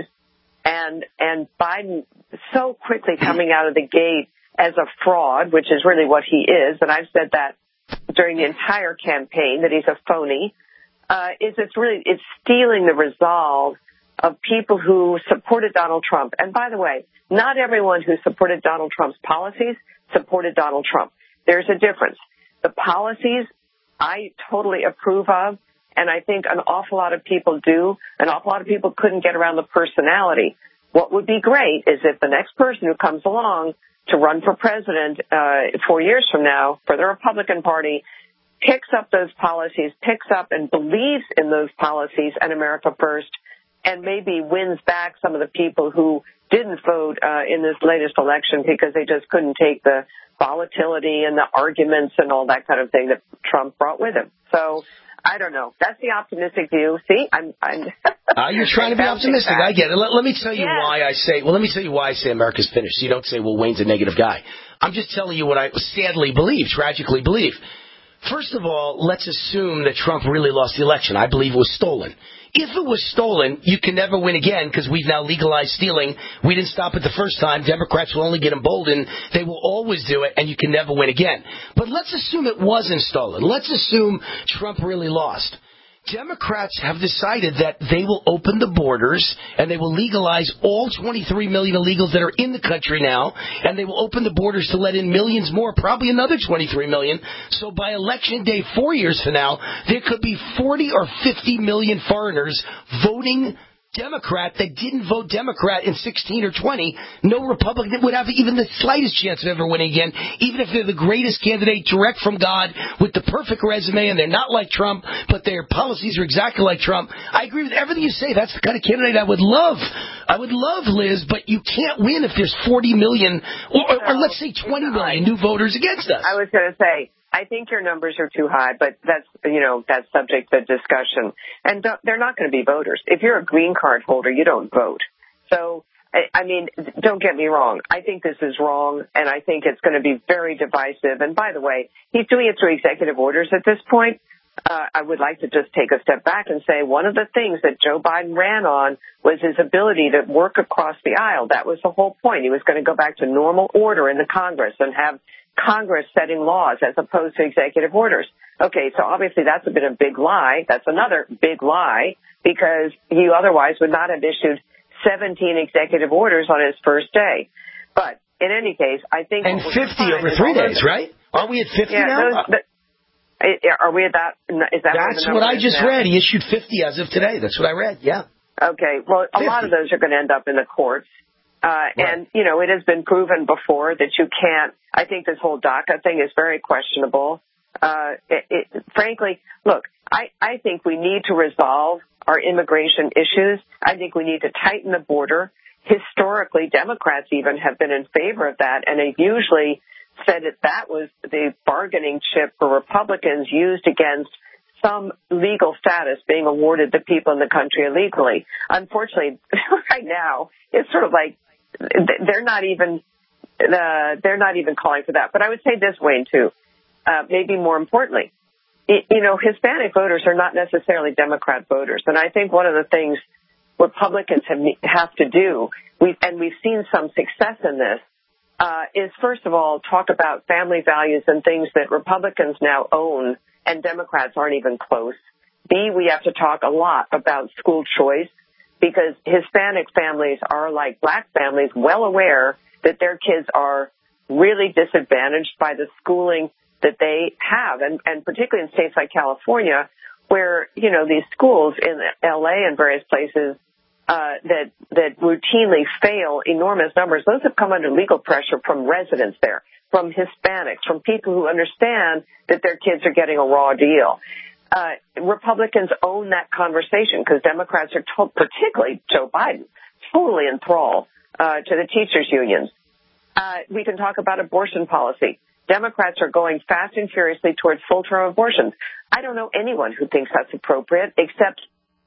and and Biden so quickly coming out of the gate as a fraud, which is really what he is, and I've said that during the entire campaign that he's a phony. Uh, is it's really, it's stealing the resolve of people who supported Donald Trump. And by the way, not everyone who supported Donald Trump's policies supported Donald Trump. There's a difference. The policies I totally approve of, and I think an awful lot of people do. An awful lot of people couldn't get around the personality. What would be great is if the next person who comes along to run for president uh, four years from now for the Republican Party picks up those policies, picks up and believes in those policies and America first, and maybe wins back some of the people who didn't vote uh, in this latest election because they just couldn't take the volatility and the arguments and all that kind of thing that Trump brought with him. So I don't know. That's the optimistic view. See, I'm. I'm uh, you're trying to be optimistic. Back. I get it. Let, let me tell you yes. why I say. Well, let me tell you why I say America's finished. You don't say, well, Wayne's a negative guy. I'm just telling you what I sadly believe, tragically believe. First of all, let's assume that Trump really lost the election. I believe it was stolen. If it was stolen, you can never win again because we've now legalized stealing. We didn't stop it the first time. Democrats will only get emboldened. They will always do it, and you can never win again. But let's assume it wasn't stolen. Let's assume Trump really lost. Democrats have decided that they will open the borders and they will legalize all twenty-three million illegals that are in the country now, and they will open the borders to let in millions more, probably another twenty-three million. So by election day four years from now, there could be forty or fifty million foreigners voting Democrat that didn't vote Democrat in sixteen or twenty, no Republican would have even the slightest chance of ever winning again, even if they're the greatest candidate direct from God with the perfect resume and they're not like Trump, but their policies are exactly like Trump. I agree with everything you say. That's the kind of candidate I would love. I would love, Liz, but you can't win if there's forty million, or, or, or let's say twenty million new voters against us. I was going to say, I think your numbers are too high, but that's, you know, that's subject to discussion. And they're not going to be voters. If you're a green card holder, you don't vote. So, I mean, don't get me wrong. I think this is wrong, and I think it's going to be very divisive. And by the way, he's doing it through executive orders at this point. Uh, I would like to just take a step back and say one of the things that Joe Biden ran on was his ability to work across the aisle. That was the whole point. He was going to go back to normal order in the Congress and have Congress setting laws as opposed to executive orders. Okay, so obviously that's a bit of a big lie. That's another big lie because he otherwise would not have issued seventeen executive orders on his first day. But in any case, I think... And fifty over three days, right? Aren't we at fifty yeah, now? Those, the, are we at that? Is that That's what I just now? read. He issued fifty as of today. That's what I read, yeah. Okay, well, a fifty. lot of those are going to end up in the courts. Uh, right. And, you know, it has been proven before that you can't, I think this whole DACA thing is very questionable. Uh, it, it, frankly, look, I, I think we need to resolve our immigration issues. I think we need to tighten the border. Historically, Democrats even have been in favor of that, and they've usually said that that was the bargaining chip for Republicans used against some legal status being awarded to people in the country illegally. Unfortunately, right now, it's sort of like they're not even uh, they're not even calling for that. But I would say this, Wayne, too, uh, maybe more importantly, it, you know, Hispanic voters are not necessarily Democrat voters. And I think one of the things Republicans have, have to do, we, and we've seen some success in this, uh, is first of all talk about family values and things that Republicans now own and Democrats aren't even close. B, we have to talk a lot about school choice because Hispanic families are like black families, well aware that their kids are really disadvantaged by the schooling that they have, and, and particularly in states like California, where, you know, these schools in L A and various places uh, that that routinely fail enormous numbers, those have come under legal pressure from residents there, from Hispanics, from people who understand that their kids are getting a raw deal. Uh, Republicans own that conversation because Democrats are, to- particularly Joe Biden, totally enthralled uh, to the teachers' unions. Uh, we can talk about abortion policy. Democrats are going fast and furiously towards full-term abortions. I don't know anyone who thinks that's appropriate, except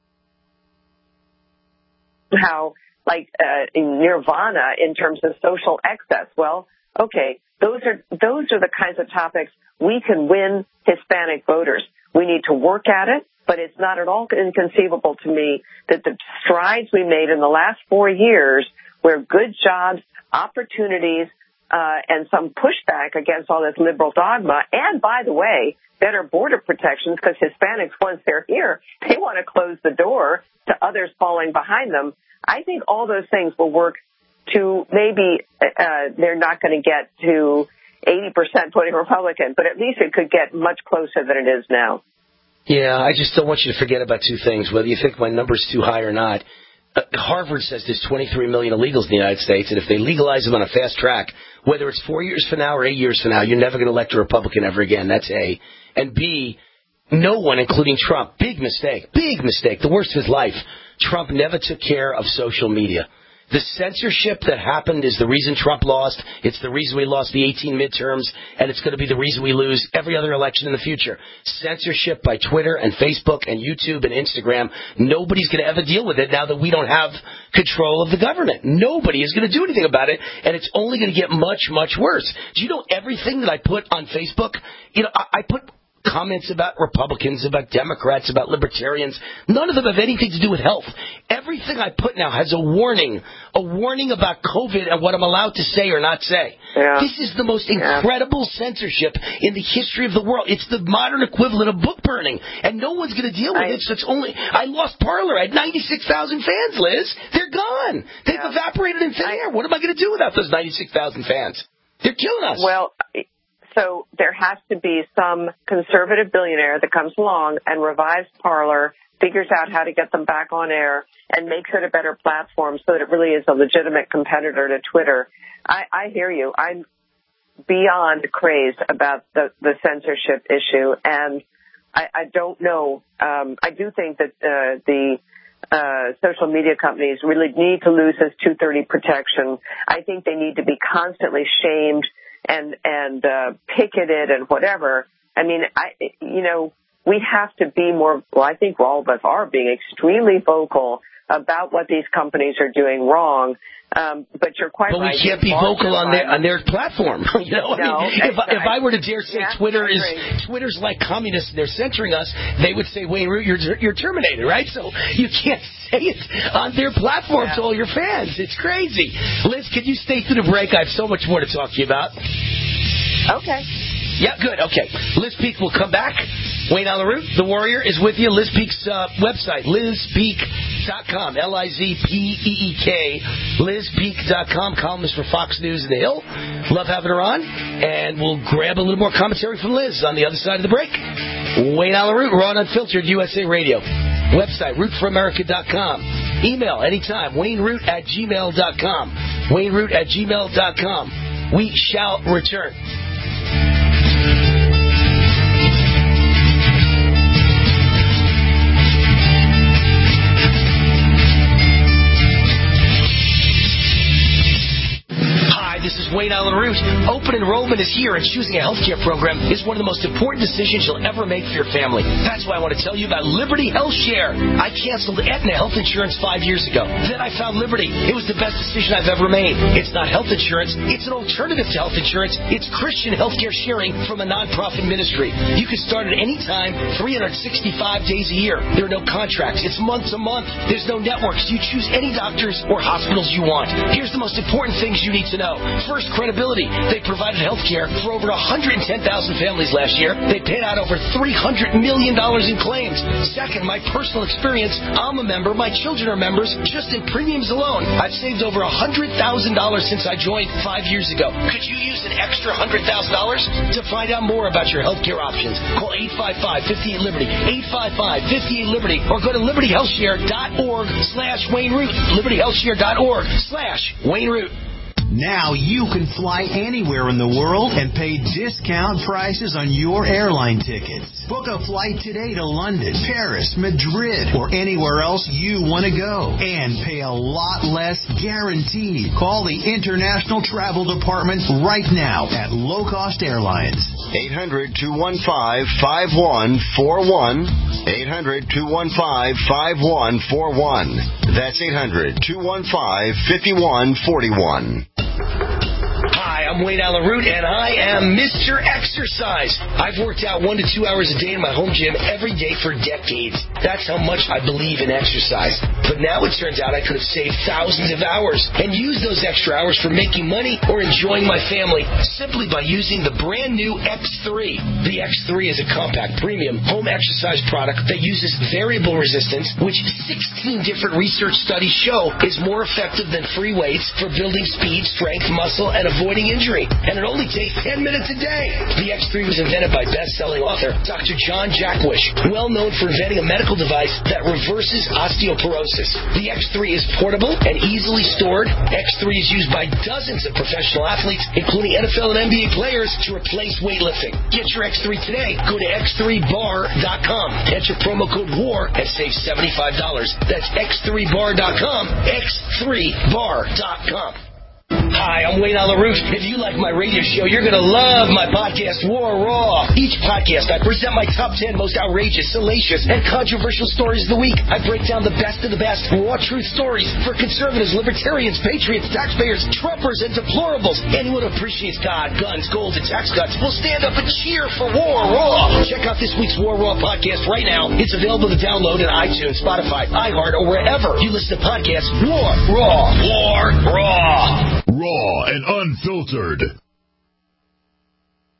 how, like, uh, in nirvana in terms of social excess. Well, okay, those are those are the kinds of topics we can win Hispanic voters. We need to work at it, but it's not at all inconceivable to me that the strides we made in the last four years, where good jobs, opportunities, Uh, and some pushback against all this liberal dogma. And, by the way, better border protections because Hispanics, once they're here, they want to close the door to others falling behind them. I think all those things will work to maybe uh, they're not going to get to eighty percent voting Republican, but at least it could get much closer than it is now. Yeah, I just don't want you to forget about two things, whether you think my number's too high or not. Uh, Harvard says there's twenty-three million illegals in the United States, and if they legalize them on a fast track, whether it's four years from now or eight years from now, you're never going to elect a Republican ever again. That's A. And B, no one, including Trump, big mistake, big mistake, the worst of his life, Trump never took care of social media. The censorship that happened is the reason Trump lost. It's the reason we lost the eighteen midterms, and it's going to be the reason we lose every other election in the future. Censorship by Twitter and Facebook and YouTube and Instagram. Nobody's going to ever deal with it now that we don't have control of the government. Nobody is going to do anything about it, and it's only going to get much, much worse. Do you know everything that I put on Facebook? You know, I, I put comments about Republicans, about Democrats, about libertarians. None of them have anything to do with health. Everything I put now has a warning, a warning about COVID and what I'm allowed to say or not say. Yeah. This is the most incredible yeah. censorship in the history of the world. It's the modern equivalent of book burning, and no one's going to deal with I, it. So it's only I lost Parler. I had ninety-six thousand fans, Liz. They're gone. They've yeah. evaporated in thin I, air. What am I going to do without those ninety-six thousand fans? They're killing us. Well, so there has to be some conservative billionaire that comes along and revives Parler, figures out how to get them back on air, and makes it a better platform so that it really is a legitimate competitor to Twitter. I, I hear you. I'm beyond crazed about the, the censorship issue, and I, I don't know. Um, I do think that uh, the uh, social media companies really need to lose this two thirty protection. I think they need to be constantly shamed and and uh, picketed and whatever. I mean, I you know, we have to be more. Well, I think all of us are being extremely vocal about what these companies are doing wrong. Um, but you're quite but right. But we can't be vocal on their on their platform. You know, no, I mean, if, I, if I were to dare say yeah, Twitter is Twitter's like communists, they're censoring us, they would say, Wayne Root, you're you're terminated, right? So you can't say it on their platform yeah. to all your fans. It's crazy. Liz, can you stay through the break? I have so much more to talk to you about. Okay. Yeah, good. Okay. Liz Peek will come back. Wayne Allyn Root, the Warrior, is with you. Liz Peek's uh, website, liz peek dot com, L I Z P E E K, liz peek dot com, columnist for Fox News and The Hill. Love having her on, and we'll grab a little more commentary from Liz on the other side of the break. Wayne Allyn Root, Raw and Unfiltered, U S A Radio. Website, root for america dot com. Email anytime, wayneroot at gmail dot com. wayneroot at gmail dot com. We shall return. This is Wayne Allyn Root. Open enrollment is here, and choosing a healthcare program is one of the most important decisions you'll ever make for your family. That's why I want to tell you about Liberty Health Share. I canceled Aetna health insurance five years ago. Then I found Liberty. It was the best decision I've ever made. It's not health insurance. It's an alternative to health insurance. It's Christian healthcare sharing from a nonprofit ministry. You can start at any time, three hundred sixty-five days a year. There are no contracts. It's month to month. There's no networks. You choose any doctors or hospitals you want. Here's the most important things you need to know. First, credibility. They provided health care for over one hundred ten thousand families last year. They paid out over three hundred million dollars in claims. Second, my personal experience. I'm a member. My children are members. Just in premiums alone, I've saved over one hundred thousand dollars since I joined five years ago. Could you use an extra one hundred thousand dollars? To find out more about your health care options, call eight five five, five eight, Liberty, eight five five, five eight, Liberty, or go to liberty health share dot org slash Wayne Root, liberty health share dot org slash Wayne Root. Now you can fly anywhere in the world and pay discount prices on your airline tickets. Book a flight today to London, Paris, Madrid, or anywhere else you want to go. And pay a lot less guaranteed. Call the International Travel Department right now at Low Cost Airlines. eight hundred, two one five, five one four one. eight hundred, two one five, five one four one. That's eight hundred, two one five, five one four one. Hi, I'm Wayne Allyn Root, and I am Mister Exercise. I've worked out one to two hours a day in my home gym every day for decades. That's how much I believe in exercise. But now it turns out I could have saved thousands of hours and used those extra hours for making money or enjoying my family simply by using the brand new X three. The X three is a compact, premium home exercise product that uses variable resistance, which sixteen different research studies show is more effective than free weights for building speed, strength, muscle, and avoiding injury. And it only takes ten minutes a day. The X three was invented by best-selling author Doctor John Jackwish, well known for inventing a medical device that reverses osteoporosis. The X three is portable and easily stored. X three is used by dozens of professional athletes, including N F L and N B A players, to replace weightlifting. Get your X three today. Go to x three bar dot com. Enter promo code WAR and save seventy-five dollars. That's x three bar dot com. x three bar dot com. Hi, I'm Wayne Allyn Root. If you like my radio show, you're going to love my podcast, War Raw. Each podcast, I present my top ten most outrageous, salacious, and controversial stories of the week. I break down the best of the best raw truth stories for conservatives, libertarians, patriots, taxpayers, Trumpers, and deplorables. Anyone who appreciates God, guns, gold, and tax cuts will stand up and cheer for War Raw. Check out this week's War Raw podcast right now. It's available to download in iTunes, Spotify, iHeart, or wherever you listen to podcasts. War Raw. War Raw. Raw and unfiltered.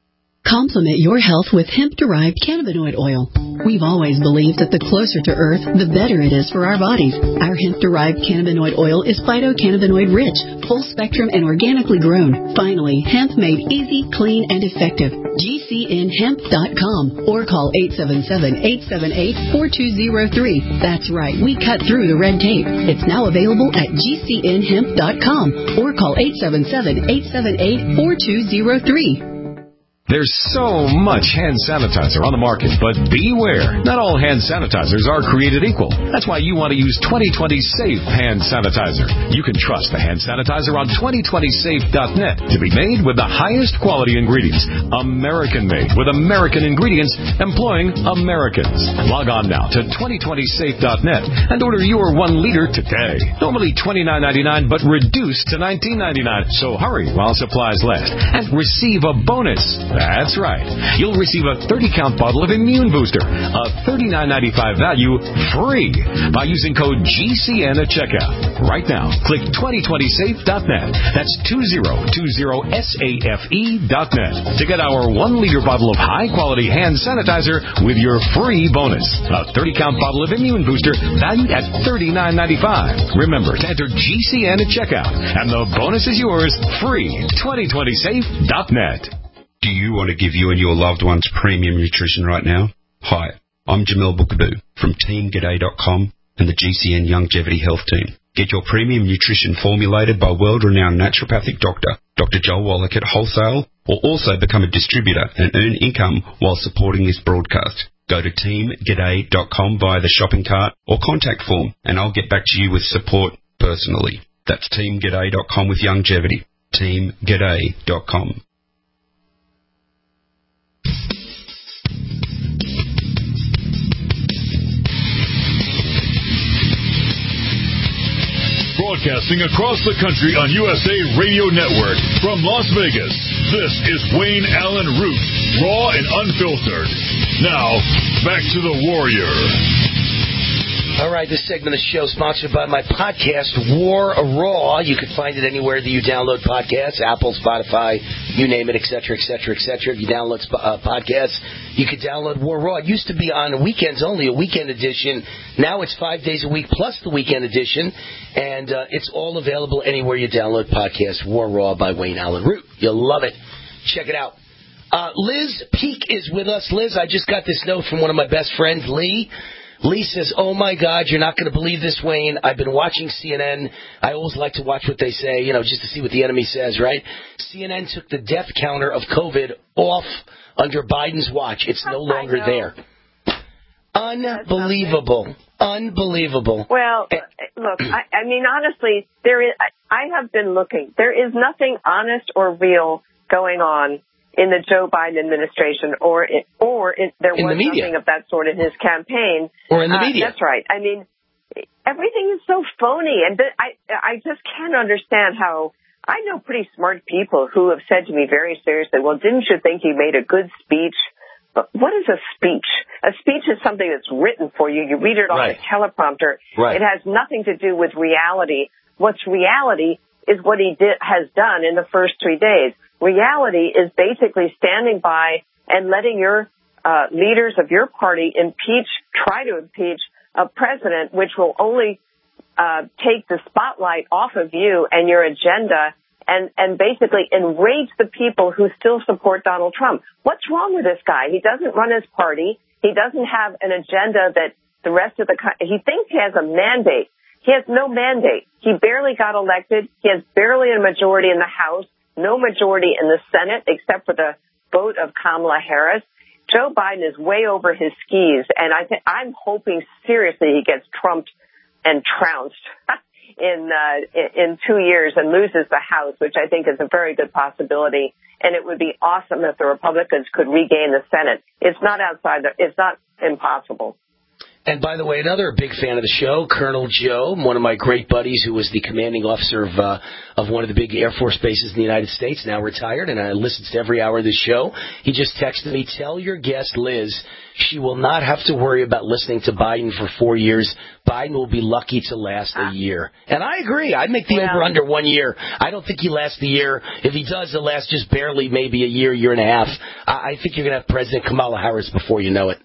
Complement your health with hemp-derived cannabinoid oil. We've always believed that the closer to Earth, the better it is for our bodies. Our hemp-derived cannabinoid oil is phytocannabinoid-rich, full-spectrum, and organically grown. Finally, hemp made easy, clean, and effective. G C N hemp dot com or call eight seven seven, eight seven eight, four two zero three. That's right, we cut through the red tape. It's now available at G C N hemp dot com or call eight seven seven, eight seven eight, four two zero three. There's so much hand sanitizer on the market, but beware. Not all hand sanitizers are created equal. That's why you want to use twenty twenty Safe Hand Sanitizer. You can trust the hand sanitizer on twenty twenty safe dot net to be made with the highest quality ingredients. American-made with American ingredients employing Americans. Log on now to twenty twenty safe dot net and order your one liter today. Normally twenty-nine ninety-nine, but reduced to nineteen ninety-nine. So hurry while supplies last and receive a bonus. That's right. You'll receive a thirty count bottle of Immune Booster, a thirty-nine ninety-five value, free by using code G C N at checkout. Right now, click twenty twenty safe dot net. That's two zero two zero safe dot net to get our one liter bottle of high-quality hand sanitizer with your free bonus. A thirty count bottle of Immune Booster valued at thirty-nine ninety-five. Remember to enter G C N at checkout, and the bonus is yours free. twenty twenty safe dot net. Do you want to give you and your loved ones premium nutrition right now? Hi, I'm Jamel Bookaboo from Team G'day dot com and the G C N Longevity Health Team. Get your premium nutrition formulated by world-renowned naturopathic doctor, Doctor Joel Wallach at wholesale, or also become a distributor and earn income while supporting this broadcast. Go to Team G'day dot com via the shopping cart or contact form, and I'll get back to you with support personally. That's Team G'day dot com with longevity. Team G'day dot com. Broadcasting across the country on U S A Radio Network from Las Vegas, this is Wayne Allen Root, raw and unfiltered. Now, back to the Warrior. All right, this segment of the show is sponsored by my podcast, War Raw. You can find it anywhere that you download podcasts, Apple, Spotify, you name it, et cetera, et cetera, et cetera. If you download uh, podcasts, you can download War Raw. It used to be on weekends only, a weekend edition. Now it's five days a week plus the weekend edition, and uh, it's all available anywhere you download podcasts, War Raw by Wayne Allen Root. You'll love it. Check it out. Uh, Liz Peek is with us. Liz, I just got this note from one of my best friends, Lee. Lee says, oh, my God, you're not going to believe this, Wayne. I've been watching C N N. I always like to watch what they say, you know, just to see what the enemy says, right? C N N took the death counter of COVID off under Biden's watch. It's no longer there. Unbelievable. Unbelievable. Well, look, I, I mean, honestly, there is. I, I have been looking. There is nothing honest or real going on in the Joe Biden administration, or it, or it, there in was the nothing of that sort in his campaign. Or in the uh, media. That's right. I mean, everything is so phony, and th- I I just can't understand how. I know pretty smart people who have said to me very seriously, well, didn't you think you made a good speech? But what is a speech? A speech is something that's written for you. You read it on right. a teleprompter. Right. It has nothing to do with reality. What's reality is what he did, has done in the first three days. Reality is basically standing by and letting your uh, leaders of your party impeach, try to impeach a president, which will only uh, take the spotlight off of you and your agenda and, and basically enrage the people who still support Donald Trump. What's wrong with this guy? He doesn't run his party. He doesn't have an agenda that the rest of the country, he thinks he has a mandate. He has no mandate. He barely got elected. He has barely a majority in the House, no majority in the Senate except for the vote of Kamala Harris. Joe Biden is way over his skis, and I think I'm hoping seriously he gets trumped and trounced in uh, in two years and loses the House, which I think is a very good possibility. And it would be awesome if the Republicans could regain the Senate. It's not outside. The, it's not impossible. And by the way, another big fan of the show, Colonel Joe, one of my great buddies who was the commanding officer of uh, of one of the big Air Force bases in the United States, now retired, and I listens to every hour of the show. He just texted me, tell your guest, Liz, she will not have to worry about listening to Biden for four years. Biden will be lucky to last a year. And I agree. I'd make the Well, over under one year. I don't think he lasts a year. If he does, he'll last just barely, maybe a year, year and a half. I, I think you're going to have President Kamala Harris before you know it.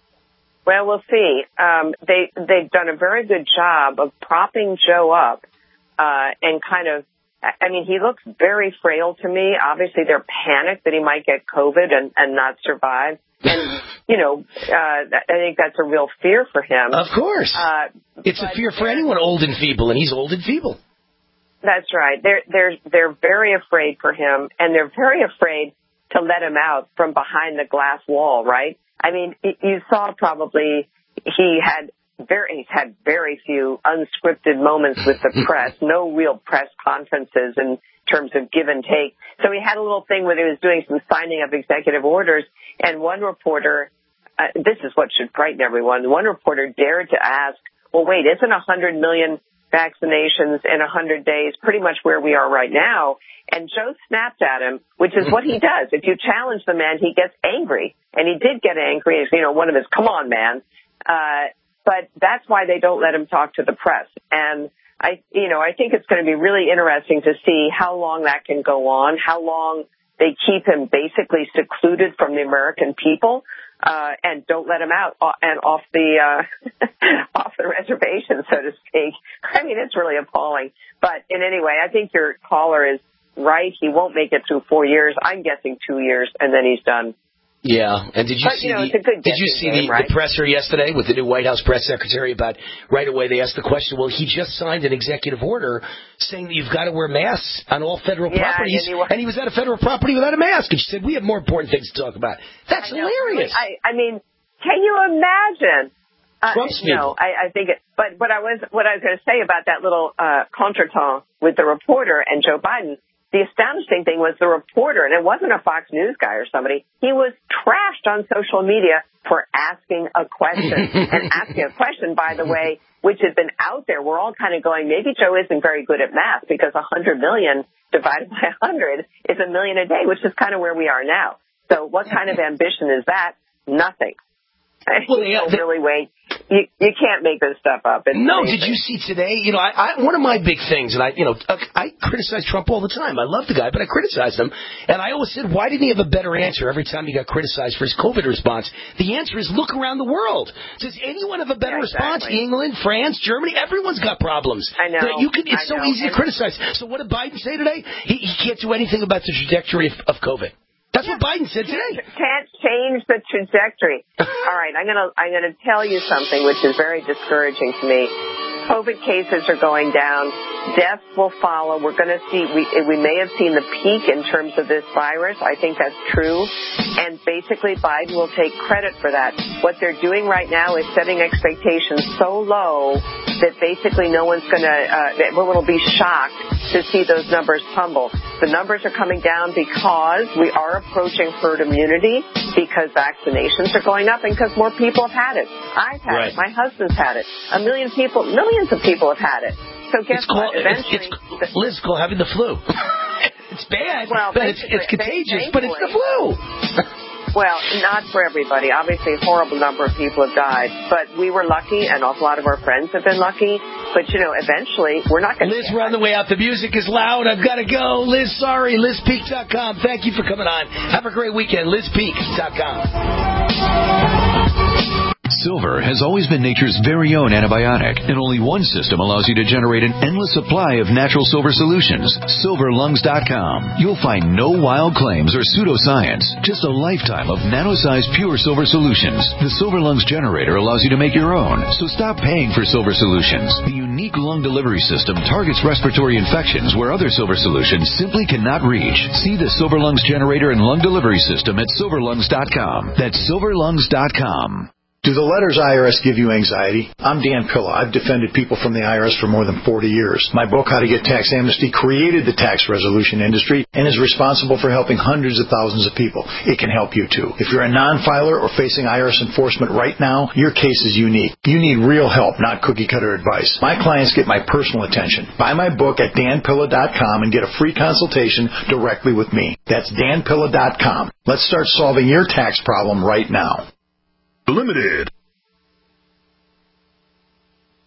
Well, we'll see. Um, they, they've done a very good job of propping Joe up uh, and kind of, I mean, he looks very frail to me. Obviously, they're panicked that he might get COVID and, and not survive. And, you know, uh, I think that's a real fear for him. Of course. Uh, it's a fear for anyone old and feeble, and he's old and feeble. That's right. They're, they're, they're very afraid for him, and they're very afraid to let him out from behind the glass wall, right? I mean, you saw probably he had very, he's had very few unscripted moments with the press, no real press conferences in terms of give and take. So he had a little thing where he was doing some signing of executive orders, and one reporter, uh, this is what should frighten everyone, one reporter dared to ask, well, wait, isn't one hundred million vaccinations in one hundred days pretty much where we are right now? And Joe snapped at him, which is what he does. If you challenge the man, he gets angry. And he did get angry. You know, one of his, come on, man. Uh, but that's why they don't let him talk to the press. And I, you know, I think it's going to be really interesting to see how long that can go on, how long they keep him basically secluded from the American people, uh, and don't let him out and off the, uh, off the reservation, so to speak. I mean, it's really appalling. But in any way, I think your caller is right. He won't make it through four years. I'm guessing two years, and then he's done. Yeah, and did you but, see you know, the, did you see game, the, right? the presser yesterday with the new White House press secretary about right away they asked the question, well, he just signed an executive order saying that you've got to wear masks on all federal yeah, properties, and he, and he was at a federal property without a mask, and she said, we have more important things to talk about. That's I know, hilarious. I, I mean, can you imagine? Uh, Trump's no, I, I think it, but what I was, what I was going to say about that little, uh, contretemps with the reporter and Joe Biden, the astonishing thing was the reporter, and it wasn't a Fox News guy or somebody, he was trashed on social media for asking a question. And asking a question, by the way, which had been out there. We're all kind of going, maybe Joe isn't very good at math because one hundred million divided by one hundred is a million a day, which is kind of where we are now. So what kind of ambition is that? Nothing. Well, yeah, you really wait. You, you can't make this stuff up. It's no, amazing. did you see today? You know, I, I one of my big things, and I, you know, I criticize Trump all the time. I love the guy, but I criticize him, and I always said, why didn't he have a better answer every time he got criticized for his COVID response? The answer is look around the world. Does anyone have a better yeah, response? exactly. England, France, Germany, everyone's got problems. I know. You can. It's I so know. easy to criticize. So what did Biden say today? He, he can't do anything about the trajectory of, of COVID. That's what Biden said today. Can't change the trajectory. All right, I'm gonna I'm gonna tell you something which is very discouraging to me. COVID cases are going down. Deaths will follow. We're going to see. We we may have seen the peak in terms of this virus. I think that's true. And basically, Biden will take credit for that. What they're doing right now is setting expectations so low that basically no one's going to. Uh, everyone will be shocked to see those numbers tumble. The numbers are coming down because we are approaching herd immunity, because vaccinations are going up, and because more people have had it. I've had right. it. My husband's had it. A million people, millions of people have had it. So guess it's called, what? Eventually, it's, it's, Liz, called having the flu. It's bad, well, but it's, it's contagious, but it's the flu. Well, not for everybody. Obviously, a horrible number of people have died. But we were lucky, and a lot of our friends have been lucky. But, you know, eventually, we're not going to... Liz, we're on the way out. The music is loud. I've got to go. Liz, sorry. Liz Peek dot com. Thank you for coming on. Have a great weekend. Liz Peek dot com. Silver has always been nature's very own antibiotic, and only one system allows you to generate an endless supply of natural silver solutions. silver lungs dot com. You'll find no wild claims or pseudoscience, just a lifetime of nano-sized pure silver solutions. The Silver Lungs generator allows you to make your own, so stop paying for silver solutions. The unique lung delivery system targets respiratory infections where other silver solutions simply cannot reach. See the Silver Lungs generator and lung delivery system at silver lungs dot com. That's silver lungs dot com. Do the letters I R S give you anxiety? I'm Dan Pilla. I've defended people from the I R S for more than forty years. My book, How to Get Tax Amnesty, created the tax resolution industry and is responsible for helping hundreds of thousands of people. It can help you too. If you're a non-filer or facing I R S enforcement right now, your case is unique. You need real help, not cookie-cutter advice. My clients get my personal attention. Buy my book at dan pilla dot com and get a free consultation directly with me. That's dan pilla dot com. Let's start solving your tax problem right now. Limited.